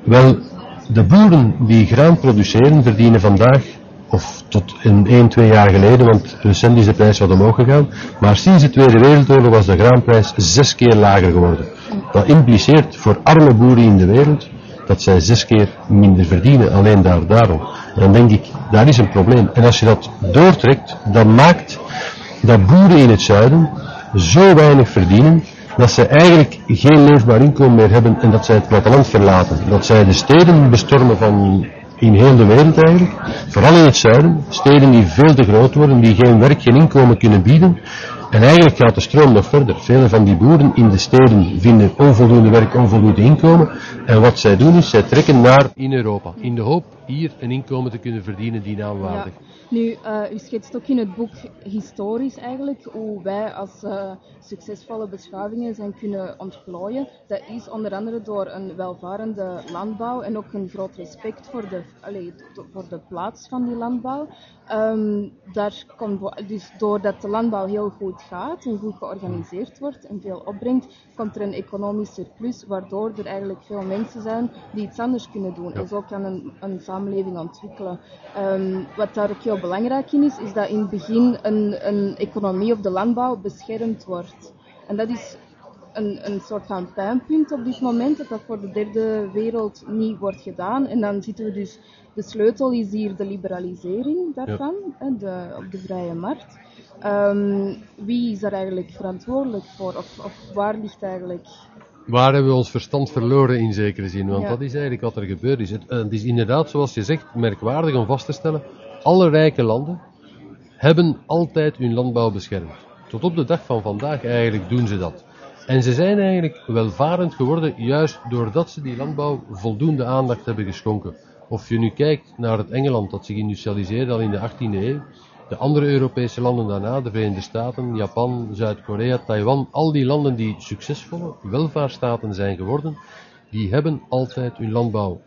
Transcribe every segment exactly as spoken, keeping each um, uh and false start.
Wel, de boeren die graan produceren verdienen vandaag, of tot in één, twee jaar geleden, want recent is de prijs wat omhoog gegaan, maar sinds de Tweede Wereldoorlog was de graanprijs zes keer lager geworden. Dat impliceert voor arme boeren in de wereld dat zij zes keer minder verdienen, alleen daar, daarom. En dan denk ik, daar is een probleem. En als je dat doortrekt, dan maakt dat boeren in het zuiden zo weinig verdienen, dat zij eigenlijk geen leefbaar inkomen meer hebben en dat zij het platteland verlaten. Dat zij de steden bestormen van in heel de wereld eigenlijk, vooral in het zuiden, steden die veel te groot worden, die geen werk, geen inkomen kunnen bieden. En eigenlijk gaat de stroom nog verder. Vele van die boeren in de steden vinden onvoldoende werk, onvoldoende inkomen. En wat zij doen is, zij trekken naar in Europa, in de hoop hier een inkomen te kunnen verdienen die naamwaardig. Ja. Nu, uh, u schetst ook in het boek historisch eigenlijk hoe wij als uh, succesvolle beschavingen zijn kunnen ontplooien. Dat is onder andere door een welvarende landbouw en ook een groot respect voor de, allez, voor de plaats van die landbouw. Um, daar komt, dus doordat de landbouw heel goed gaat en goed georganiseerd wordt en veel opbrengt, komt er een economisch surplus, waardoor er eigenlijk veel mensen zijn die iets anders kunnen doen. Ja. En zo kan een, een samenleving ontwikkelen. Um, wat daar ook heel belangrijk in is, is dat in het begin een, een economie op de landbouw beschermd wordt. En dat is een, een soort van pijnpunt op dit moment, dat dat voor de derde wereld niet wordt gedaan. En dan zitten we dus, de sleutel is hier de liberalisering daarvan, ja. de, op de vrije markt. Um, wie is daar eigenlijk verantwoordelijk voor? Of, of waar ligt eigenlijk... Waar hebben we ons verstand verloren in zekere zin? Want ja. dat is eigenlijk wat er gebeurd is. Het, het is inderdaad, zoals je zegt, merkwaardig om vast te stellen. Alle rijke landen hebben altijd hun landbouw beschermd. Tot op de dag van vandaag eigenlijk doen ze dat. En ze zijn eigenlijk welvarend geworden juist doordat ze die landbouw voldoende aandacht hebben geschonken. Of je nu kijkt naar het Engeland dat zich industrialiseerde al in de achttiende eeuw. De andere Europese landen daarna, de Verenigde Staten, Japan, Zuid-Korea, Taiwan, al die landen die succesvolle welvaartsstaten zijn geworden, die hebben altijd hun landbouw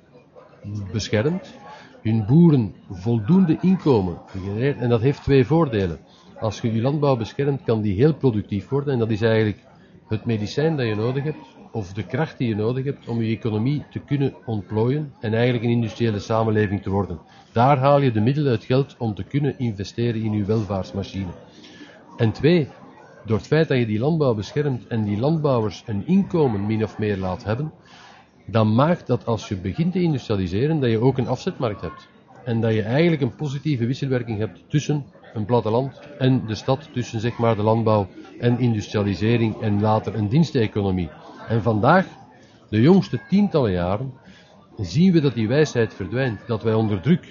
beschermd, hun boeren voldoende inkomen gegenereerd, en dat heeft twee voordelen. Als je je landbouw beschermt, kan die heel productief worden, en dat is eigenlijk het medicijn dat je nodig hebt, of de kracht die je nodig hebt om je economie te kunnen ontplooien en eigenlijk een industriële samenleving te worden. Daar haal je de middelen, het geld om te kunnen investeren in je welvaartsmachine. En twee, door het feit dat je die landbouw beschermt en die landbouwers een inkomen min of meer laat hebben, dan maakt dat als je begint te industrialiseren, dat je ook een afzetmarkt hebt. En dat je eigenlijk een positieve wisselwerking hebt tussen een platteland en de stad, tussen zeg maar de landbouw en industrialisering en later een diensteconomie. En vandaag, de jongste tientallen jaren, zien we dat die wijsheid verdwijnt. Dat wij onder druk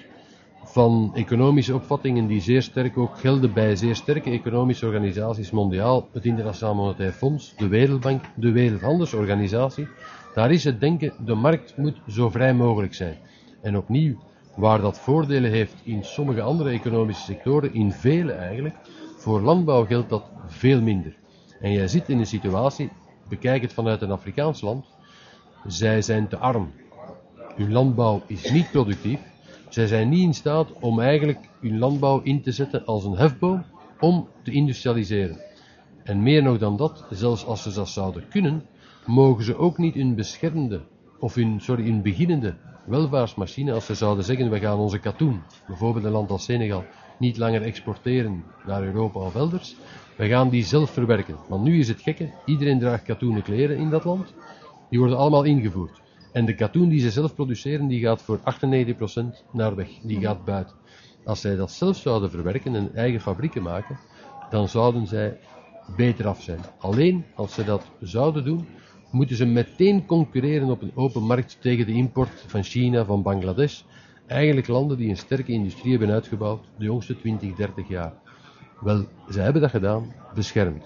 van economische opvattingen die zeer sterk ook gelden bij zeer sterke economische organisaties mondiaal, het Internationaal Monetair Fonds, de Wereldbank, de Wereldhandelsorganisatie, daar is het denken, de markt moet zo vrij mogelijk zijn. En opnieuw, waar dat voordelen heeft in sommige andere economische sectoren, in vele eigenlijk, voor landbouw geldt dat veel minder. En jij zit in een situatie, bekijk het vanuit een Afrikaans land, zij zijn te arm. Hun landbouw is niet productief. Zij zijn niet in staat om eigenlijk hun landbouw in te zetten als een hefboom om te industrialiseren. En meer nog dan dat, zelfs als ze dat zouden kunnen, mogen ze ook niet hun beschermde, of hun, sorry, hun beginnende welvaartsmachine, als ze zouden zeggen, we gaan onze katoen, bijvoorbeeld een land als Senegal, niet langer exporteren naar Europa of elders, we gaan die zelf verwerken. Want nu is het gekke, iedereen draagt katoenen kleren in dat land, die worden allemaal ingevoerd. En de katoen die ze zelf produceren, die gaat voor achtennegentig procent naar weg, die gaat buiten. Als zij dat zelf zouden verwerken en eigen fabrieken maken, dan zouden zij beter af zijn. Alleen als ze dat zouden doen, moeten ze meteen concurreren op een open markt tegen de import van China, van Bangladesh. Eigenlijk landen die een sterke industrie hebben uitgebouwd de jongste twintig, dertig jaar. Wel, zij hebben dat gedaan, beschermd.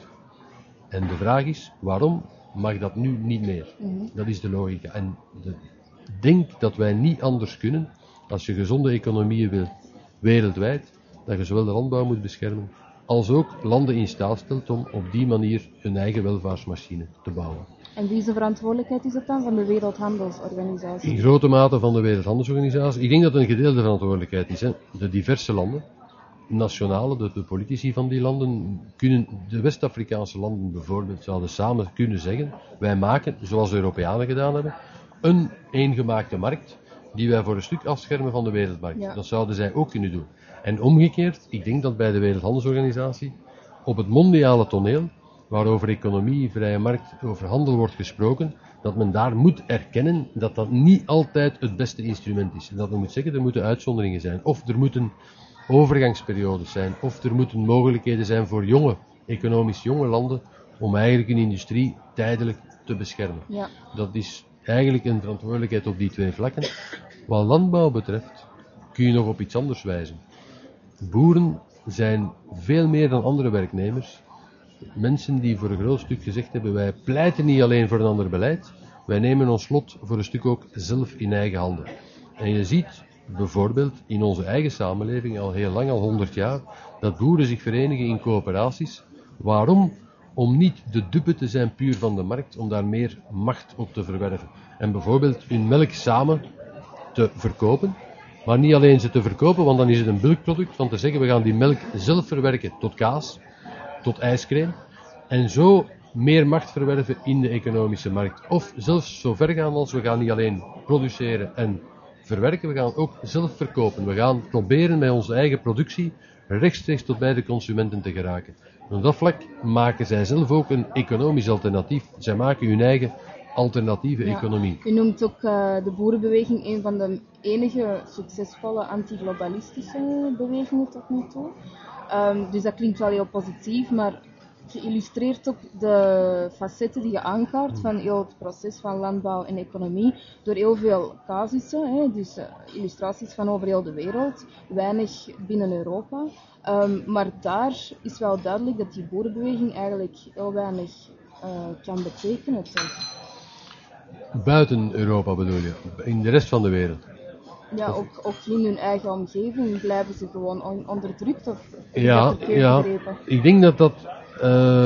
En de vraag is, waarom mag dat nu niet meer? Mm-hmm. Dat is de logica. En ik denk dat wij niet anders kunnen, als je gezonde economieën wil, wereldwijd, dat je zowel de landbouw moet beschermen, als ook landen in staat stelt om op die manier hun eigen welvaartsmachine te bouwen. En wie is de verantwoordelijkheid is het dan van de Wereldhandelsorganisatie? In grote mate van de Wereldhandelsorganisatie. Ik denk dat het een gedeelde verantwoordelijkheid is. Hè. De diverse landen, nationale, de, de politici van die landen, kunnen, de West-Afrikaanse landen bijvoorbeeld, zouden samen kunnen zeggen, wij maken, zoals de Europeanen gedaan hebben, een eengemaakte markt die wij voor een stuk afschermen van de wereldmarkt. Ja. Dat zouden zij ook kunnen doen. En omgekeerd, ik denk dat bij de Wereldhandelsorganisatie op het mondiale toneel, waar over economie, vrije markt, over handel wordt gesproken, dat men daar moet erkennen dat dat niet altijd het beste instrument is. En dat men moet zeggen, er moeten uitzonderingen zijn. Of er moeten overgangsperiodes zijn. Of er moeten mogelijkheden zijn voor jonge, economisch jonge landen, om eigenlijk een industrie tijdelijk te beschermen. Ja. Dat is eigenlijk een verantwoordelijkheid op die twee vlakken. Wat landbouw betreft, kun je nog op iets anders wijzen. Boeren zijn veel meer dan andere werknemers mensen die voor een groot stuk gezegd hebben, wij pleiten niet alleen voor een ander beleid, wij nemen ons lot voor een stuk ook zelf in eigen handen. En je ziet bijvoorbeeld in onze eigen samenleving al heel lang, al honderd jaar, dat boeren zich verenigen in coöperaties. Waarom? Om niet de dupe te zijn puur van de markt, om daar meer macht op te verwerven. En bijvoorbeeld hun melk samen te verkopen, maar niet alleen ze te verkopen, want dan is het een bulkproduct, van te zeggen we gaan die melk zelf verwerken tot kaas, tot ijscrème, en zo meer macht verwerven in de economische markt. Of zelfs zo ver gaan als we gaan niet alleen produceren en verwerken, we gaan ook zelf verkopen. We gaan proberen met onze eigen productie rechtstreeks tot bij de consumenten te geraken. En op dat vlak maken zij zelf ook een economisch alternatief. Zij maken hun eigen alternatieve Ja. economie. U noemt ook uh, de boerenbeweging een van de enige succesvolle antiglobalistische bewegingen tot nu toe. Um, dus dat klinkt wel heel positief, maar geïllustreerd ook de facetten die je aankaart van heel het proces van landbouw en economie door heel veel casussen, hè, dus uh, illustraties van over heel de wereld, weinig binnen Europa. Um, maar daar is wel duidelijk dat die boerenbeweging eigenlijk heel weinig uh, kan betekenen. Toch? Buiten Europa bedoel je? In de rest van de wereld? Ja, ook, ook in hun eigen omgeving blijven ze gewoon on- onderdrukt of Ja, ja. begrepen. Ik denk dat dat... Uh,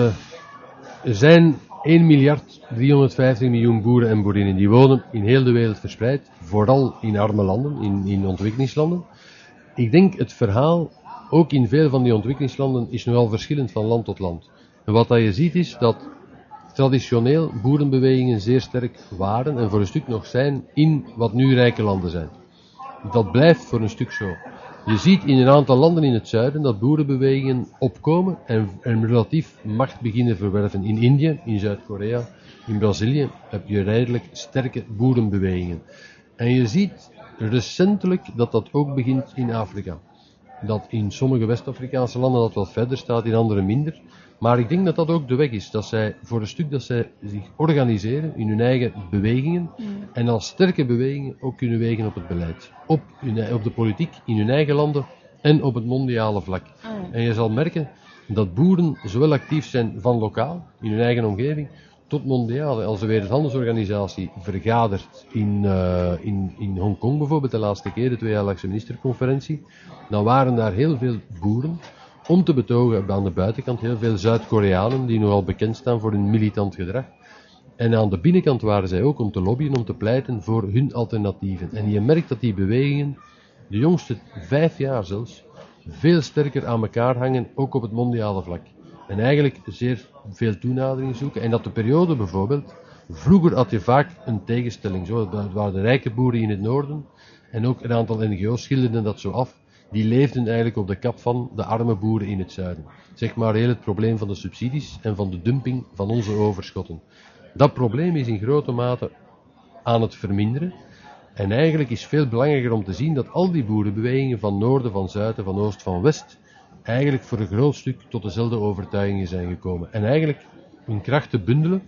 er zijn één miljard driehonderdvijftig miljoen boeren en boerinnen die wonen in heel de wereld verspreid, vooral in arme landen, in, in ontwikkelingslanden. Ik denk het verhaal, ook in veel van die ontwikkelingslanden, is nogal verschillend van land tot land. En wat dat je ziet is dat traditioneel boerenbewegingen zeer sterk waren en voor een stuk nog zijn in wat nu rijke landen zijn. Dat blijft voor een stuk zo. Je ziet in een aantal landen in het zuiden dat boerenbewegingen opkomen en, en relatief macht beginnen verwerven. In Indië, in Zuid-Korea, in Brazilië heb je redelijk sterke boerenbewegingen. En je ziet recentelijk dat dat ook begint in Afrika. Dat in sommige West-Afrikaanse landen dat wat verder staat, in andere minder. Maar ik denk dat dat ook de weg is. Dat zij, voor een stuk dat zij zich organiseren in hun eigen bewegingen. Mm. En als sterke bewegingen ook kunnen wegen op het beleid. Op, hun, op de politiek in hun eigen landen en op het mondiale vlak. Mm. En je zal merken dat boeren zowel actief zijn van lokaal, in hun eigen omgeving, tot mondiaal. Als de Wereldhandelsorganisatie vergadert in, uh, in, in Hongkong bijvoorbeeld, de laatste keer, de tweejaarlijkse ministerconferentie, dan waren daar heel veel boeren om te betogen aan de buitenkant, heel veel Zuid-Koreanen die nogal bekend staan voor hun militant gedrag. En aan de binnenkant waren zij ook om te lobbyen, om te pleiten voor hun alternatieven. En je merkt dat die bewegingen, de jongste vijf jaar zelfs, veel sterker aan elkaar hangen, ook op het mondiale vlak. En eigenlijk zeer veel toenadering zoeken. En dat de periode bijvoorbeeld, vroeger had je vaak een tegenstelling. Zo, dat waren de rijke boeren in het noorden. En ook een aantal N G O's schilderden dat zo af. Die leefden eigenlijk op de kap van de arme boeren in het zuiden. Zeg maar heel het probleem van de subsidies en van de dumping van onze overschotten. Dat probleem is in grote mate aan het verminderen. En eigenlijk is veel belangrijker om te zien dat al die boerenbewegingen van noorden, van zuiden, van oost, van west, eigenlijk voor een groot stuk tot dezelfde overtuigingen zijn gekomen. En eigenlijk hun krachten bundelen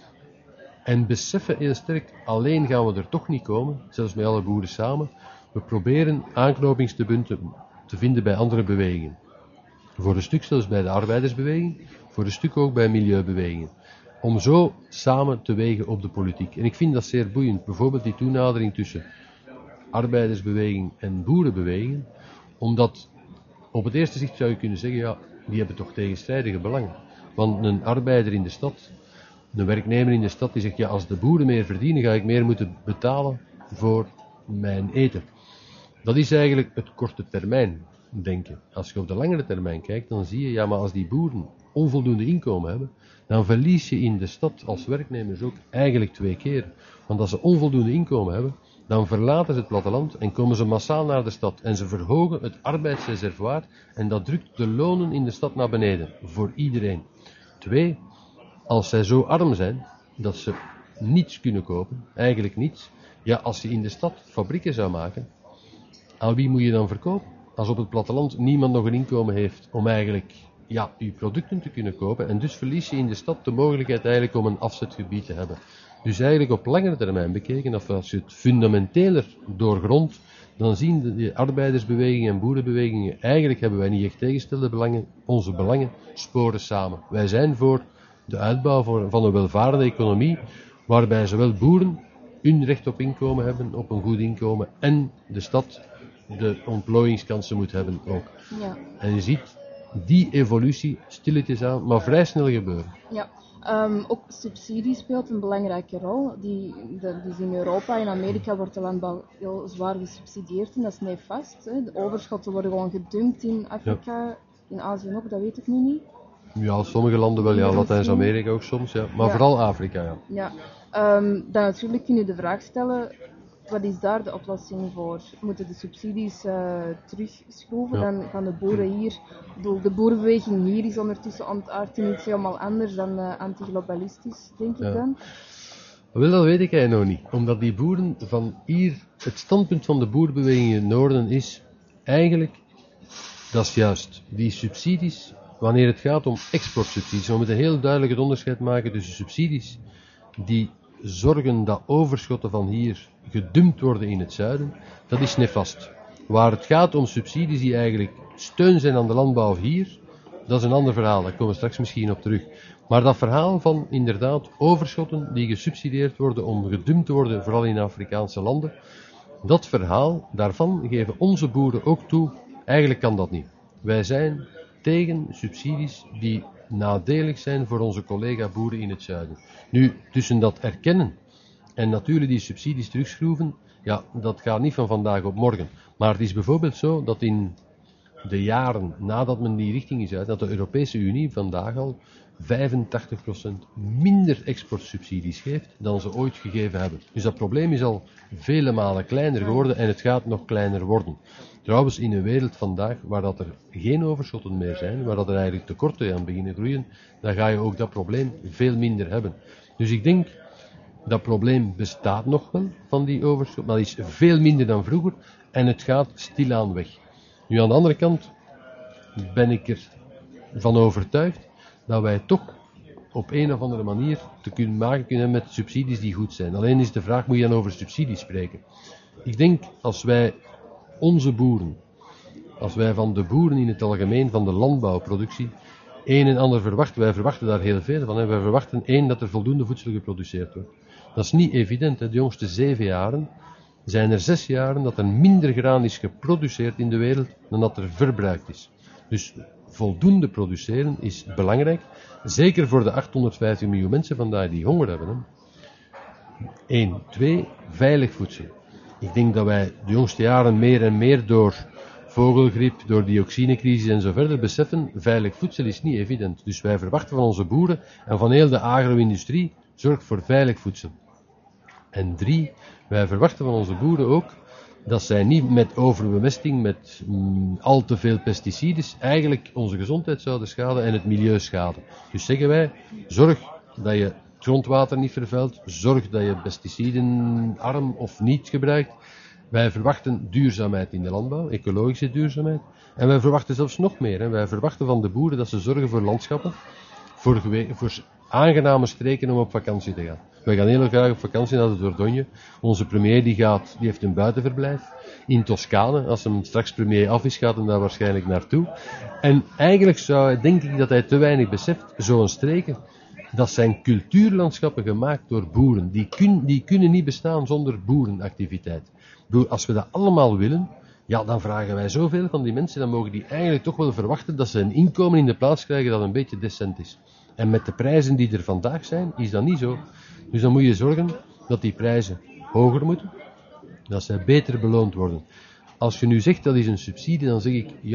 en beseffen heel sterk, alleen gaan we er toch niet komen, zelfs met alle boeren samen. We proberen aanknopingspunten te vinden bij andere bewegingen. Voor een stuk zelfs bij de arbeidersbeweging, voor een stuk ook bij milieubewegingen. Om zo samen te wegen op de politiek. En ik vind dat zeer boeiend. Bijvoorbeeld die toenadering tussen arbeidersbeweging en boerenbeweging. Omdat op het eerste zicht zou je kunnen zeggen, ja, die hebben toch tegenstrijdige belangen. Want een arbeider in de stad, een werknemer in de stad, die zegt, ja, als de boeren meer verdienen, ga ik meer moeten betalen voor mijn eten. Dat is eigenlijk het korte termijn denken. Als je op de langere termijn kijkt, dan zie je, ja, maar als die boeren onvoldoende inkomen hebben, dan verlies je in de stad als werknemers ook eigenlijk twee keer. Want als ze onvoldoende inkomen hebben, dan verlaten ze het platteland en komen ze massaal naar de stad. En ze verhogen het arbeidsreservoir en dat drukt de lonen in de stad naar beneden. Voor iedereen. Twee, als zij zo arm zijn dat ze niets kunnen kopen, eigenlijk niets. Ja, als je in de stad fabrieken zou maken, aan wie moet je dan verkopen? Als op het platteland niemand nog een inkomen heeft om eigenlijk ja, je producten te kunnen kopen. En dus verlies je in de stad de mogelijkheid eigenlijk om een afzetgebied te hebben. Dus eigenlijk op langere termijn bekeken, of als je het fundamenteler doorgrondt, dan zien de, de arbeidersbewegingen en boerenbewegingen, eigenlijk hebben wij niet echt tegenstelde belangen, onze belangen sporen samen. Wij zijn voor de uitbouw van een welvarende economie, waarbij zowel boeren hun recht op inkomen hebben, op een goed inkomen, en de stad de ontplooiingskansen moet hebben ook. Ja. En je ziet die evolutie stilletjes aan, maar vrij snel gebeuren. Ja. Um, ook subsidie speelt een belangrijke rol. Die, de, dus in Europa en Amerika wordt de landbouw heel zwaar gesubsidieerd en dat is nefast. Hè. De overschotten worden gewoon gedumpt in Afrika, ja. In Azië ook, dat weet ik nu niet. Ja, sommige landen wel, ja, Latijns-Amerika ook soms, ja. Maar ja. Vooral Afrika, ja. Ja. Um, dan natuurlijk kun je de vraag stellen, wat is daar de oplossing voor? Moeten de subsidies uh, terugschroeven? Ja. Dan gaan de boeren hier... Ik bedoel, de boerenbeweging hier is ondertussen ontaard in iets helemaal anders dan uh, antiglobalistisch, denk ik ja. Dan. Wel, dat weet ik eigenlijk nog niet. Omdat die boeren van hier... Het standpunt van de boerenbeweging in het noorden is eigenlijk... Dat is juist. Die subsidies, wanneer het gaat om exportsubsidies... We moeten heel duidelijk het onderscheid maken tussen subsidies die zorgen dat overschotten van hier gedumpt worden in het zuiden, dat is nefast. Waar het gaat om subsidies die eigenlijk steun zijn aan de landbouw hier, dat is een ander verhaal, daar komen we straks misschien op terug. Maar dat verhaal van inderdaad overschotten die gesubsidieerd worden om gedumpt te worden, vooral in Afrikaanse landen, dat verhaal, daarvan geven onze boeren ook toe, eigenlijk kan dat niet. Wij zijn tegen subsidies die nadelig zijn voor onze collega-boeren in het zuiden. Nu, tussen dat erkennen en natuurlijk die subsidies terugschroeven, ja, dat gaat niet van vandaag op morgen. Maar het is bijvoorbeeld zo dat in de jaren nadat men die richting is uit, dat de Europese Unie vandaag al vijfentachtig procent minder exportsubsidies geeft dan ze ooit gegeven hebben. Dus dat probleem is al vele malen kleiner geworden en het gaat nog kleiner worden. Trouwens, in een wereld vandaag waar dat er geen overschotten meer zijn, waar dat er eigenlijk tekorten aan beginnen groeien, dan ga je ook dat probleem veel minder hebben. Dus ik denk, dat probleem bestaat nog wel, van die overschot, maar is veel minder dan vroeger en het gaat stilaan weg. Nu, aan de andere kant ben ik ervan overtuigd dat wij toch op een of andere manier te kunnen maken kunnen met subsidies die goed zijn. Alleen is de vraag, moet je dan over subsidies spreken? Ik denk, als wij onze boeren, als wij van de boeren in het algemeen, van de landbouwproductie, een en ander verwachten, wij verwachten daar heel veel van. Hè. Wij verwachten één, dat er voldoende voedsel geproduceerd wordt. Dat is niet evident. Hè. De jongste zeven jaren zijn er zes jaren dat er minder graan is geproduceerd in de wereld dan dat er verbruikt is. Dus voldoende produceren is belangrijk. Zeker voor de achthonderdvijftig miljoen mensen vandaag die honger hebben. Hè. Eén. Twee, veilig voedsel. Ik denk dat wij de jongste jaren meer en meer door vogelgriep, door dioxinecrisis en zo verder beseffen, veilig voedsel is niet evident. Dus wij verwachten van onze boeren en van heel de agro-industrie, zorg voor veilig voedsel. En drie, wij verwachten van onze boeren ook dat zij niet met overbemesting, met mm, al te veel pesticiden, eigenlijk onze gezondheid zouden schaden en het milieu schaden. Dus zeggen wij, zorg dat je het grondwater niet vervuilt, zorg dat je pesticidenarm of niet gebruikt. Wij verwachten duurzaamheid in de landbouw, ecologische duurzaamheid. En wij verwachten zelfs nog meer. Hè. Wij verwachten van de boeren dat ze zorgen voor landschappen, voor, gewe- voor aangename streken om op vakantie te gaan. Wij gaan heel graag op vakantie naar de Dordogne. Onze premier die gaat, die heeft een buitenverblijf in Toscane. Als hem straks premier af is, gaat hem daar waarschijnlijk naartoe. En eigenlijk zou, denk ik dat hij te weinig beseft, zo'n streken, dat zijn cultuurlandschappen gemaakt door boeren. Die, kun, die kunnen niet bestaan zonder boerenactiviteit. Als we dat allemaal willen, ja, dan vragen wij zoveel van die mensen, dan mogen die eigenlijk toch wel verwachten dat ze een inkomen in de plaats krijgen dat een beetje decent is. En met de prijzen die er vandaag zijn, is dat niet zo. Dus dan moet je zorgen dat die prijzen hoger moeten, dat zij beter beloond worden. Als je nu zegt dat is een subsidie, dan zeg ik, ja,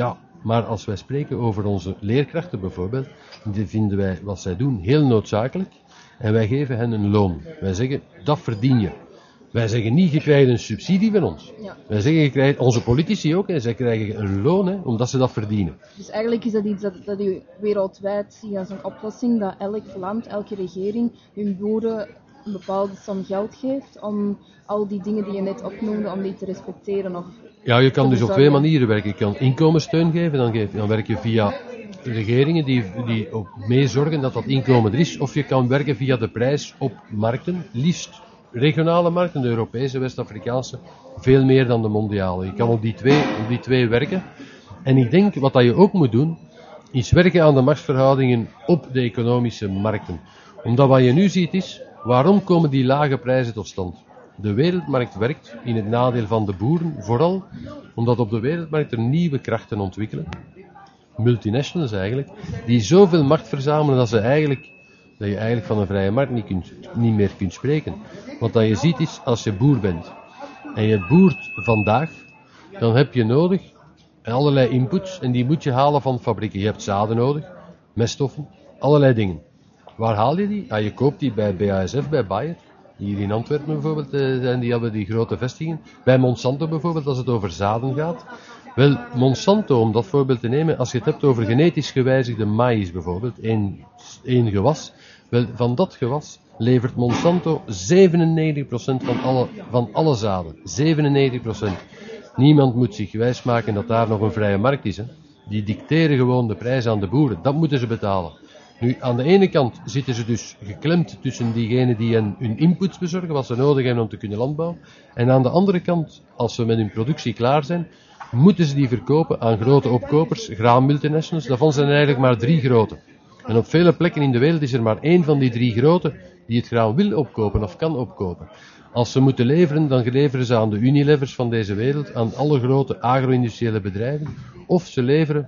Maar als wij spreken over onze leerkrachten bijvoorbeeld, die vinden wij wat zij doen heel noodzakelijk. En wij geven hen een loon. Wij zeggen, dat verdien je. Wij zeggen niet, je krijgt een subsidie van ons. Ja. Wij zeggen, je krijgt, onze politici ook, hè, zij krijgen een loon, hè, omdat ze dat verdienen. Dus eigenlijk is dat iets dat, dat u wereldwijd ziet als een oplossing, dat elk land, elke regering hun boeren een bepaalde som geld geeft om al die dingen die je net opnoemde, om die te respecteren. Of Ja, je kan te dus op bezorgen. twee manieren werken. Je kan inkomenssteun geven, dan, geef, dan werk je via regeringen die, die ook mee zorgen dat dat inkomen er is. Of je kan werken via de prijs op markten, liefst regionale markten, de Europese, West-Afrikaanse, veel meer dan de mondiale. Je kan op die twee, op die twee werken. En ik denk, wat dat je ook moet doen, is werken aan de machtsverhoudingen op de economische markten. Omdat wat je nu ziet is, waarom komen die lage prijzen tot stand? De wereldmarkt werkt in het nadeel van de boeren, vooral omdat op de wereldmarkt er nieuwe krachten ontwikkelen, multinationals eigenlijk, die zoveel macht verzamelen dat, ze eigenlijk, dat je eigenlijk van een vrije markt niet, kunt, niet meer kunt spreken. Wat dat je ziet is, als je boer bent en je boert vandaag, dan heb je nodig allerlei inputs en die moet je halen van fabrieken. Je hebt zaden nodig, meststoffen, allerlei dingen. Waar haal je die? Ja, je koopt die bij B A S F, bij Bayer. Hier in Antwerpen bijvoorbeeld, eh, die hebben die grote vestigingen. Bij Monsanto bijvoorbeeld, als het over zaden gaat. Wel, Monsanto, om dat voorbeeld te nemen, als je het hebt over genetisch gewijzigde maïs bijvoorbeeld, één, één gewas. Wel, van dat gewas levert Monsanto zevenennegentig procent van alle, van alle zaden. zevenennegentig procent. Niemand moet zich wijsmaken dat daar nog een vrije markt is. Hè. Die dicteren gewoon de prijs aan de boeren. Dat moeten ze betalen. Nu, aan de ene kant zitten ze dus geklemd tussen diegenen die hen hun inputs bezorgen, wat ze nodig hebben om te kunnen landbouwen. En aan de andere kant, als ze met hun productie klaar zijn, moeten ze die verkopen aan grote opkopers, graanmultinationals. Daarvan zijn er eigenlijk maar drie grote. En op vele plekken in de wereld is er maar één van die drie grote die het graan wil opkopen of kan opkopen. Als ze moeten leveren, dan leveren ze aan de Unilevers van deze wereld, aan alle grote agro-industriële bedrijven, of ze leveren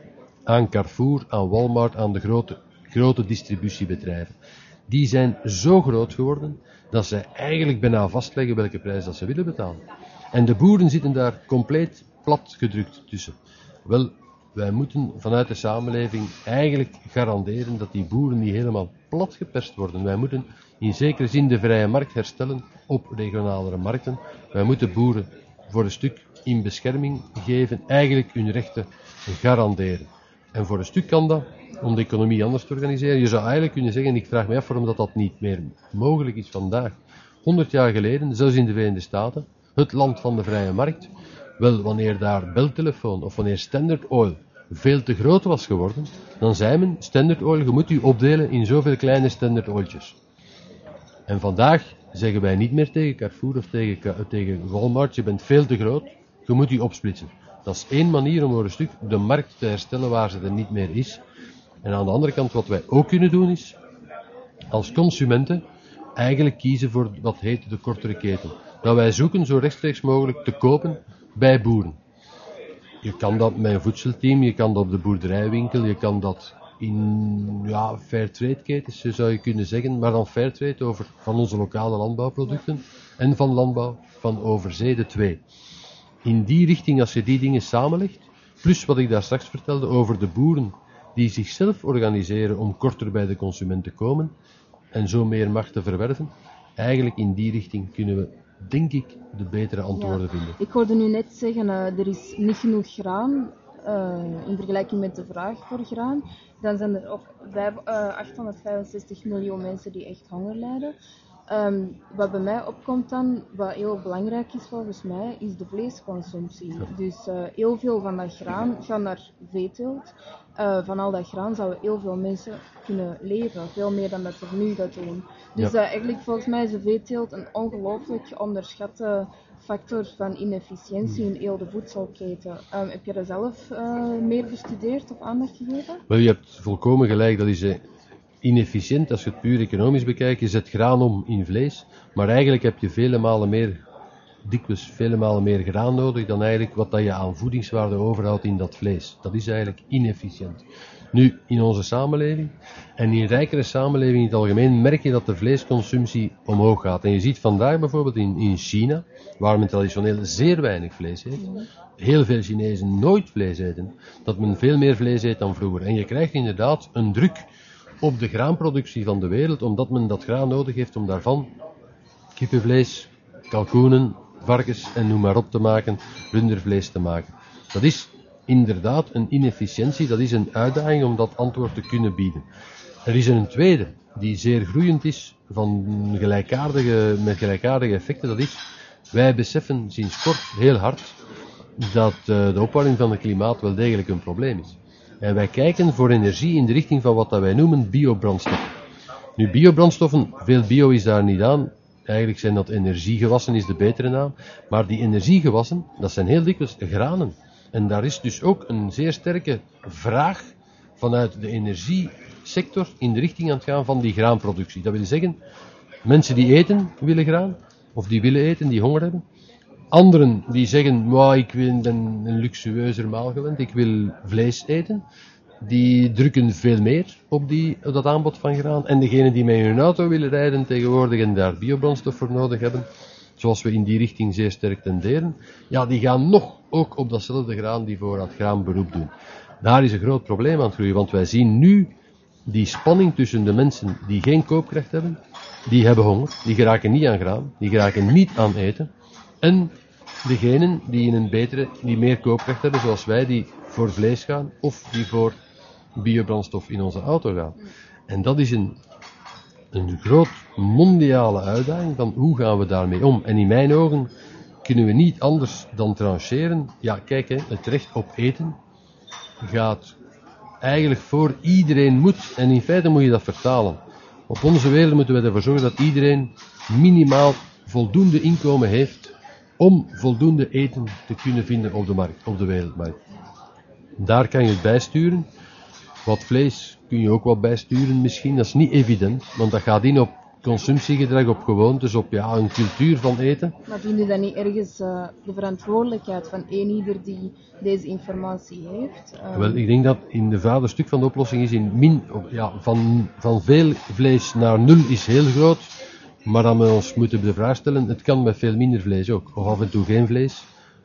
aan Carrefour, aan Walmart, aan de grote, grote distributiebedrijven. Die zijn zo groot geworden, dat zij eigenlijk bijna vastleggen welke prijs dat ze willen betalen. En de boeren zitten daar compleet plat gedrukt tussen. Wel, wij moeten vanuit de samenleving eigenlijk garanderen dat die boeren niet helemaal plat geperst worden. Wij moeten in zekere zin de vrije markt herstellen op regionalere markten. Wij moeten boeren voor een stuk in bescherming geven, eigenlijk hun rechten garanderen. En voor een stuk kan dat, om de economie anders te organiseren. Je zou eigenlijk kunnen zeggen, en ik vraag me af waarom dat, dat niet meer mogelijk is vandaag. honderd jaar geleden, zelfs in de Verenigde Staten, het land van de vrije markt, wel, wanneer daar beltelefoon of wanneer Standard Oil veel te groot was geworden, dan zei men, Standard Oil, je moet u opdelen in zoveel kleine Standard Oiltjes. En vandaag zeggen wij niet meer tegen Carrefour of tegen, tegen Walmart, je bent veel te groot, je moet u opsplitsen. Dat is één manier om voor een stuk de markt te herstellen waar ze er niet meer is. En aan de andere kant, wat wij ook kunnen doen is, als consumenten, eigenlijk kiezen voor wat heet de kortere keten. Dat wij zoeken zo rechtstreeks mogelijk te kopen bij boeren. Je kan dat met een voedselteam, je kan dat op de boerderijwinkel, je kan dat in ja, fairtrade ketens, zou je kunnen zeggen, maar dan fairtrade over van onze lokale landbouwproducten en van landbouw van overzee, de twee. In die richting, als je die dingen samenlegt, plus wat ik daar straks vertelde over de boeren die zichzelf organiseren om korter bij de consument te komen en zo meer macht te verwerven, eigenlijk in die richting kunnen we, denk ik, de betere antwoorden Ja. vinden. Ik hoorde nu net zeggen, uh, er is niet genoeg graan uh, in vergelijking met de vraag voor graan. Dan zijn er ook vijf, uh, achthonderdvijfenzestig miljoen mensen die echt honger lijden. Um, wat bij mij opkomt dan, wat heel belangrijk is volgens mij, is de vleesconsumptie. Ja. Dus uh, heel veel van dat graan gaat naar veeteelt. Uh, van al dat graan zouden heel veel mensen kunnen leven, veel meer dan dat er nu dat doen. Dus Ja. uh, eigenlijk volgens mij is de veeteelt een ongelooflijk onderschatte factor van inefficiëntie in heel de voedselketen. Um, heb je dat zelf uh, meer bestudeerd of aandacht gegeven? Wel, je hebt volkomen gelijk, dat is eh, inefficiënt als je het puur economisch bekijkt. Je zet graan om in vlees, maar eigenlijk heb je vele malen meer dikwijls vele malen meer graan nodig dan eigenlijk wat dat je aan voedingswaarde overhoudt in dat vlees. Dat is eigenlijk inefficiënt. Nu, in onze samenleving en in rijkere samenlevingen in het algemeen merk je dat de vleesconsumptie omhoog gaat. En je ziet vandaag bijvoorbeeld in, in China, waar men traditioneel zeer weinig vlees eet, heel veel Chinezen nooit vlees eten, dat men veel meer vlees eet dan vroeger. En je krijgt inderdaad een druk op de graanproductie van de wereld, omdat men dat graan nodig heeft om daarvan kippenvlees, kalkoenen, varkens en noem maar op te maken, rundervlees te maken. Dat is inderdaad een inefficiëntie, dat is een uitdaging om dat antwoord te kunnen bieden. Er is er een tweede, die zeer groeiend is, van gelijkaardige, met gelijkaardige effecten, dat is, wij beseffen sinds kort heel hard dat uh, de opwarming van het klimaat wel degelijk een probleem is. En wij kijken voor energie in de richting van wat dat wij noemen biobrandstoffen. Nu, biobrandstoffen, veel bio is daar niet aan. Eigenlijk zijn dat energiegewassen, is de betere naam. Maar die energiegewassen, dat zijn heel dikwijls granen. En daar is dus ook een zeer sterke vraag vanuit de energiesector in de richting aan het gaan van die graanproductie. Dat wil zeggen, mensen die eten willen graan, of die willen eten, die honger hebben. Anderen die zeggen, wow, ik ben een luxueuzer maal gewend, ik wil vlees eten. Die drukken veel meer op, die, op dat aanbod van graan. En degenen die met hun auto willen rijden tegenwoordig en daar biobrandstof voor nodig hebben, zoals we in die richting zeer sterk tenderen, ja, die gaan nog ook op datzelfde graan die voor dat graan beroep doen. Daar is een groot probleem aan het groeien, want wij zien nu die spanning tussen de mensen die geen koopkracht hebben, die hebben honger, die geraken niet aan graan, die geraken niet aan eten, en degenen die in een betere, die meer koopkracht hebben, zoals wij, die voor vlees gaan, of die voor biobrandstof in onze auto gaan. En dat is een, een groot mondiale uitdaging van hoe gaan we daarmee om. En in mijn ogen kunnen we niet anders dan trancheren. Ja, kijk, hè, het recht op eten gaat eigenlijk voor iedereen moet, en in feite moet je dat vertalen. Op onze wereld moeten we ervoor zorgen dat iedereen minimaal voldoende inkomen heeft om voldoende eten te kunnen vinden op de markt, op de wereldmarkt. Daar kan je het bijsturen. Wat vlees kun je ook wat bijsturen misschien, dat is niet evident, want dat gaat in op consumptiegedrag, op gewoontes, op ja, een cultuur van eten. Maar vind je dan niet ergens uh, de verantwoordelijkheid van eenieder die deze informatie heeft? Um... Wel, ik denk dat in de vader stuk van de oplossing is in min, ja, van, van veel vlees naar nul is heel groot, maar dan we ons moeten de vraag stellen, het kan met veel minder vlees ook, of af en toe geen vlees.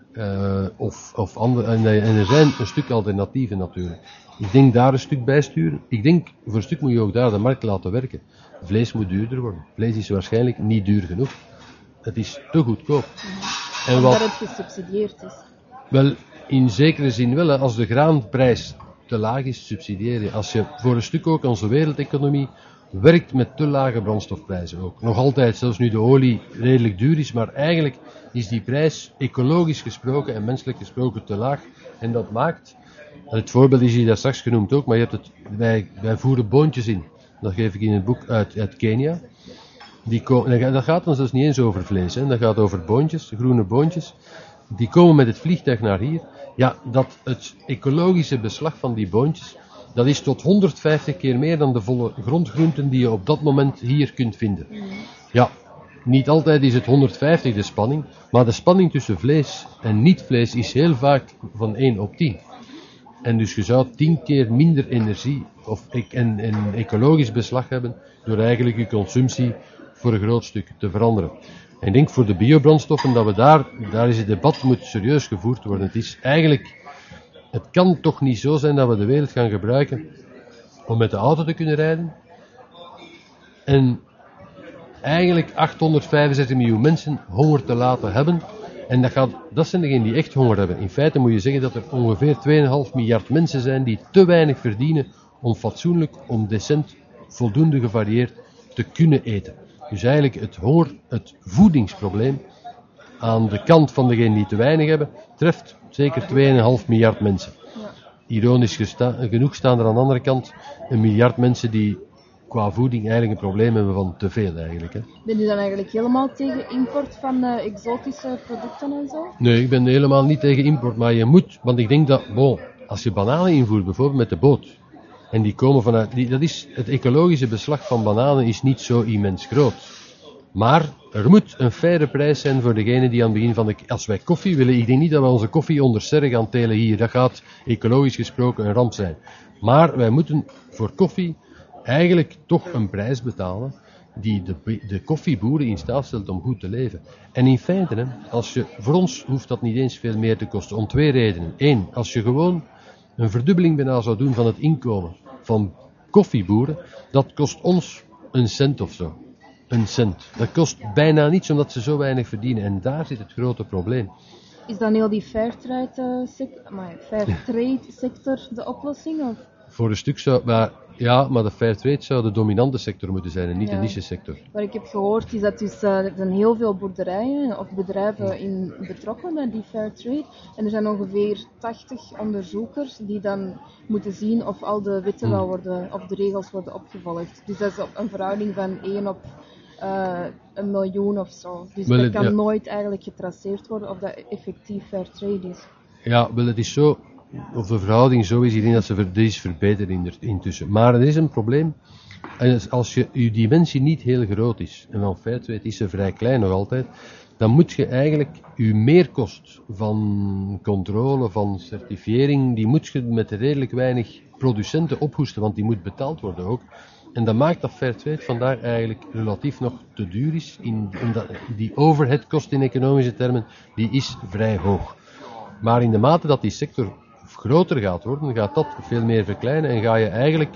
Uh, of, of andere, en, en er zijn een stuk alternatieven natuurlijk. Ik denk daar een stuk bij sturen. Ik denk, voor een stuk moet je ook daar de markt laten werken. Vlees moet duurder worden. Vlees is waarschijnlijk niet duur genoeg. Het is te goedkoop. En Omdat wat, het gesubsidieerd is. Wel, in zekere zin wel. Als de graanprijs te laag is, subsidieer je. Als je voor een stuk ook onze wereldeconomie werkt met te lage brandstofprijzen ook. Nog altijd, zelfs nu de olie redelijk duur is, maar eigenlijk is die prijs ecologisch gesproken en menselijk gesproken te laag. En dat maakt, het voorbeeld is hier daar straks genoemd ook, maar je hebt het, wij, wij voeren boontjes in. Dat geef ik in het boek uit, uit Kenia. Die komen, dat gaat dan zelfs niet eens over vlees, hè. Dat gaat over boontjes, groene boontjes. Die komen met het vliegtuig naar hier. Ja, dat het ecologische beslag van die boontjes, dat is tot honderdvijftig keer meer dan de volle grondgroenten die je op dat moment hier kunt vinden. Ja, niet altijd is het honderdvijftig de spanning, maar de spanning tussen vlees en niet-vlees is heel vaak van één op tien. En dus je zou tien keer minder energie of en, en ecologisch beslag hebben door eigenlijk je consumptie voor een groot stuk te veranderen. En ik denk voor de biobrandstoffen dat we daar, daar is het debat moet serieus gevoerd worden. Het is eigenlijk, het kan toch niet zo zijn dat we de wereld gaan gebruiken om met de auto te kunnen rijden en eigenlijk achthonderdvijfenzestig miljoen mensen honger te laten hebben. En dat, gaat, dat zijn degenen die echt honger hebben. In feite moet je zeggen dat er ongeveer twee komma vijf miljard mensen zijn die te weinig verdienen om fatsoenlijk, om decent, voldoende gevarieerd te kunnen eten. Dus eigenlijk het honger, het voedingsprobleem aan de kant van degenen die te weinig hebben, treft zeker twee komma vijf miljard mensen. Ironisch gesta- genoeg staan er aan de andere kant een miljard mensen die qua voeding eigenlijk een probleem hebben van te veel eigenlijk. Hè. Ben je dan eigenlijk helemaal tegen import van uh, exotische producten en zo? Nee, ik ben helemaal niet tegen import, maar je moet, want ik denk dat, bon, als je bananen invoert, bijvoorbeeld met de boot, en die komen vanuit, die, dat is, het ecologische beslag van bananen is niet zo immens groot. Maar er moet een faire prijs zijn voor degene die aan het begin van de... Als wij koffie willen, ik denk niet dat we onze koffie onder serre gaan telen hier. Dat gaat ecologisch gesproken een ramp zijn. Maar wij moeten voor koffie eigenlijk toch een prijs betalen die de, de koffieboeren in staat stelt om goed te leven. En in feite, hè, als je, voor ons hoeft dat niet eens veel meer te kosten. Om twee redenen. Eén, als je gewoon een verdubbeling bijna zou doen van het inkomen van koffieboeren, dat kost ons een cent of zo. Een cent. Dat kost bijna niets omdat ze zo weinig verdienen. En daar zit het grote probleem. Is dan heel die fairtrade, uh, sec- maar fairtrade sector de oplossing? Of? Voor een stuk zou... Maar, ja, maar de fairtrade zou de dominante sector moeten zijn en niet Ja. de niche sector. Wat ik heb gehoord is dat dus, uh, er zijn heel veel boerderijen of bedrijven in betrokken bij die fairtrade. En er zijn ongeveer tachtig onderzoekers die dan moeten zien of al de wetten wel worden, of de regels worden opgevolgd. Dus dat is op een verhouding van één op uh, een miljoen of zo. Dus Wel, dat kan ja. nooit eigenlijk getraceerd worden of dat effectief fairtrade is. Ja, wel, het is zo... Of de verhouding zo is, ik denk dat ze ver, is verbeterd in der, intussen. Maar er is een probleem. En als je, je dimensie niet heel groot is, en van fairtrade is ze vrij klein nog altijd, dan moet je eigenlijk je meerkost van controle, van certifiering, die moet je met redelijk weinig producenten ophoesten, want die moet betaald worden ook. En dat maakt dat fairtrade vandaar eigenlijk relatief nog te duur is. In, in dat, die overheadkost in economische termen, die is vrij hoog. Maar in de mate dat die sector groter gaat worden, gaat dat veel meer verkleinen en ga je eigenlijk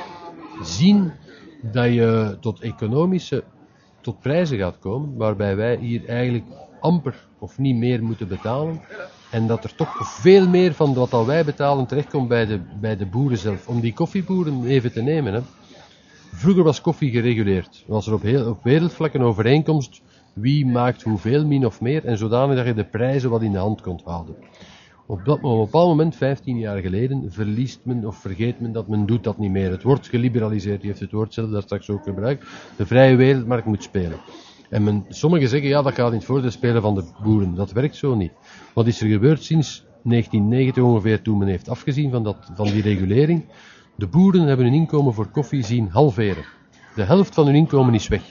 zien dat je tot economische, tot prijzen gaat komen, waarbij wij hier eigenlijk amper of niet meer moeten betalen en dat er toch veel meer van wat al wij betalen terechtkomt bij de, bij de boeren zelf. Om die koffieboeren even te nemen, hè. Vroeger was koffie gereguleerd. Er was er op, heel, op wereldvlak een overeenkomst wie maakt hoeveel, min of meer, en zodanig dat je de prijzen wat in de hand kunt houden. Op, dat, op een bepaald moment, vijftien jaar geleden, verliest men of vergeet men dat men doet dat niet meer. Het wordt geliberaliseerd, die heeft het woord zelf daar straks ook gebruikt. De vrije wereldmarkt moet spelen. En men, sommigen zeggen, ja, dat gaat in het voordeel spelen van de boeren. Dat werkt zo niet. Wat is er gebeurd sinds negentien negentig ongeveer, toen men heeft afgezien van, dat, van die regulering? De boeren hebben hun inkomen voor koffie zien halveren. De helft van hun inkomen is weg.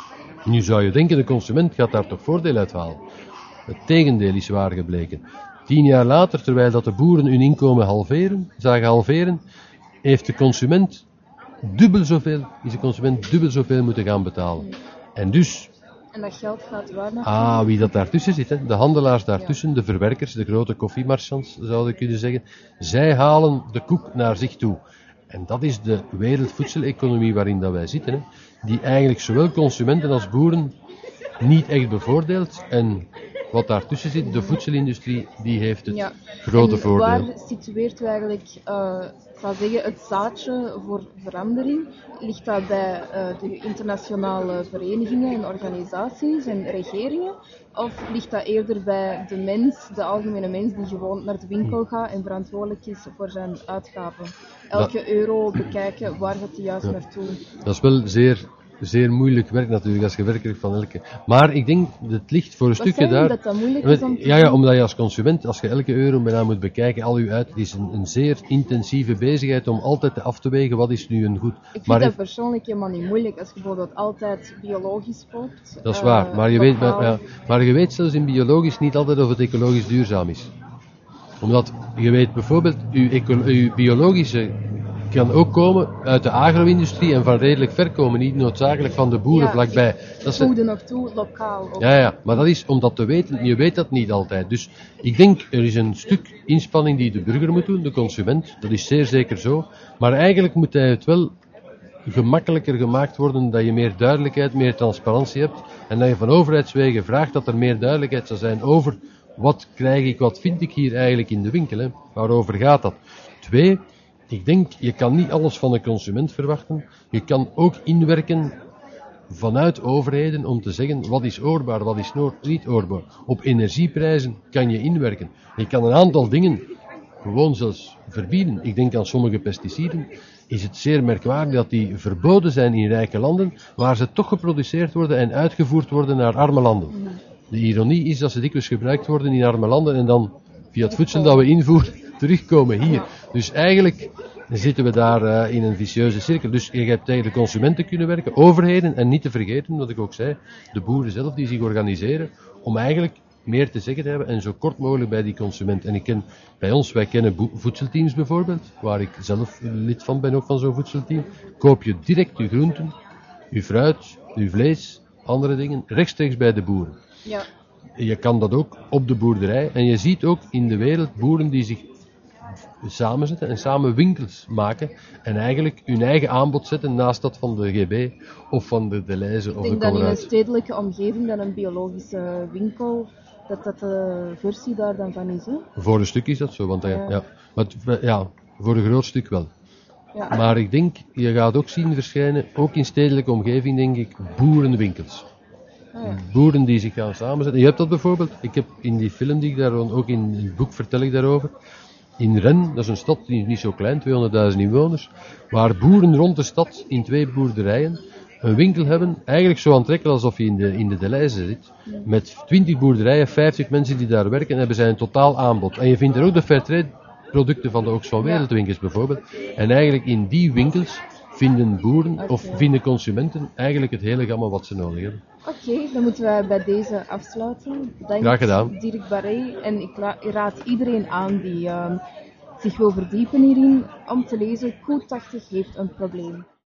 Nu zou je denken, de consument gaat daar toch voordeel uit halen. Het tegendeel is waar gebleken. Tien jaar later, terwijl dat de boeren hun inkomen halveren, zagen halveren, heeft de consument dubbel zoveel, is de consument dubbel zoveel moeten gaan betalen. En dus... En dat geld gaat waar naartoe? Ah, wie dat daartussen zit, hè? De handelaars daartussen, de verwerkers, de grote koffiemarchands, zouden kunnen zeggen, zij halen de koek naar zich toe. En dat is de wereldvoedseleconomie waarin dat wij zitten, hè? Die eigenlijk zowel consumenten als boeren niet echt bevoordeelt. En wat daartussen zit, de voedselindustrie, die heeft het ja. grote en voordeel. Waar situeert u eigenlijk, uh, ik zou zeggen, het zaadje voor verandering? Ligt dat bij uh, de internationale verenigingen en organisaties en regeringen? Of ligt dat eerder bij de mens, de algemene mens, die gewoon naar de winkel gaat en verantwoordelijk is voor zijn uitgaven? Elke dat, euro bekijken, waar gaat die juist ja. naartoe? Dat is wel zeer... Zeer moeilijk werk natuurlijk, als je werker van elke... Maar ik denk, het ligt voor een Wat stukje daar... dat dat moeilijk is om te ja, ja, omdat je als consument, als je elke euro bijna moet bekijken, al je uit, het is een, een zeer intensieve bezigheid om altijd af te wegen, wat is nu een goed... Ik vind maar dat if... persoonlijk helemaal niet moeilijk, als je bijvoorbeeld altijd biologisch koopt. Dat is uh, waar, maar je, weet, lokaal. ja, maar je weet zelfs in biologisch niet altijd of het ecologisch duurzaam is. Omdat, je weet bijvoorbeeld, je, eco- je biologische... kan ook komen uit de agro-industrie en van redelijk ver komen, niet noodzakelijk van de boeren ja, vlakbij. Dat voeg er nog toe, lokaal. Ook. Ja, ja, maar dat is om dat te weten, je weet dat niet altijd. Dus ik denk, er is een stuk inspanning die de burger moet doen, de consument, dat is zeer zeker zo. Maar eigenlijk moet hij het wel gemakkelijker gemaakt worden, dat je meer duidelijkheid, meer transparantie hebt en dat je van overheidswegen vraagt dat er meer duidelijkheid zou zijn over wat krijg ik, wat vind ik hier eigenlijk in de winkel, hè? Waarover gaat dat? Twee, ik denk, je kan niet alles van de consument verwachten. Je kan ook inwerken vanuit overheden om te zeggen wat is oorbaar, wat is niet oorbaar. Op energieprijzen kan je inwerken. Je kan een aantal dingen gewoon zelfs verbieden. Ik denk aan sommige pesticiden. Is het zeer merkwaardig dat die verboden zijn in rijke landen, waar ze toch geproduceerd worden en uitgevoerd worden naar arme landen. De ironie is dat ze dikwijls gebruikt worden in arme landen en dan via het voedsel dat we invoeren terugkomen hier. Dus eigenlijk zitten we daar uh, in een vicieuze cirkel. Dus je hebt tegen de consumenten kunnen werken, overheden, en niet te vergeten, wat ik ook zei, de boeren zelf die zich organiseren, om eigenlijk meer te zeggen te hebben en zo kort mogelijk bij die consument. En ik ken, bij ons, wij kennen bo- voedselteams bijvoorbeeld, waar ik zelf lid van ben, ook van zo'n voedselteam. Koop je direct je groenten, je fruit, je vlees, andere dingen, rechtstreeks bij de boeren. Ja. Je kan dat ook op de boerderij. En je ziet ook in de wereld boeren die zich samenzetten en samen winkels maken. En eigenlijk hun eigen aanbod zetten naast dat van de G B of van de Deleuze of de Ik denk dat in een Colruyt. stedelijke omgeving, dat een biologische winkel, dat dat de versie daar dan van is. Hè? Voor een stuk is dat zo, want ja, Ja. ja. Maar het- ja, voor een groot stuk wel. Ja. Maar ik denk, je gaat ook zien verschijnen, ook in stedelijke omgeving denk ik, boerenwinkels. Ah, ja. Boeren die zich gaan samenzetten. Je hebt dat bijvoorbeeld, ik heb in die film die ik daar, ook in het boek vertel ik daarover, in Rennes, dat is een stad die is niet zo klein, tweehonderdduizend inwoners, waar boeren rond de stad in twee boerderijen een winkel hebben, eigenlijk zo aantrekkelijk alsof je in de, in de Deleuze zit, met twintig boerderijen, vijftig mensen die daar werken, en hebben zij een totaal aanbod. En je vindt er ook de Fairtrade producten van de Oaks van Wereldwinkels bijvoorbeeld. En eigenlijk in die winkels vinden boeren, of Oké. vinden consumenten, eigenlijk het hele gamma wat ze nodig hebben. Oké, dan moeten wij bij deze afsluiten. Bedankt, Graag gedaan. Dirk Barré. En ik la- ik raad iedereen aan die ehm, zich wil verdiepen hierin, om te lezen Q tachtig heeft een probleem.